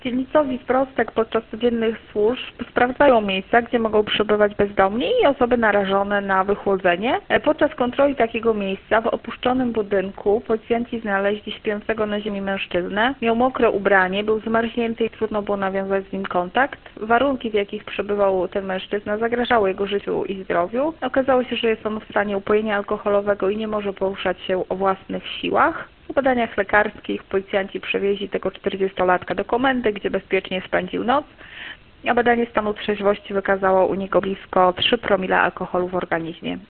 Dzielnicowi Prostek podczas codziennych służb sprawdzają miejsca, gdzie mogą przebywać bezdomni i osoby narażone na wychłodzenie. Podczas kontroli takiego miejsca w opuszczonym budynku policjanci znaleźli śpiącego na ziemi mężczyznę. Miał mokre ubranie, był zmarznięty i trudno było nawiązać z nim kontakt. Warunki, w jakich przebywał ten mężczyzna, zagrażały jego życiu i zdrowiu. Okazało się, że jest on w stanie upojenia alkoholowego i nie może poruszać się o własnych siłach. Po badaniach lekarskich policjanci przewieźli tego 40-latka do komendy, gdzie bezpiecznie spędził noc, a badanie stanu trzeźwości wykazało u niego blisko 3 promile alkoholu w organizmie.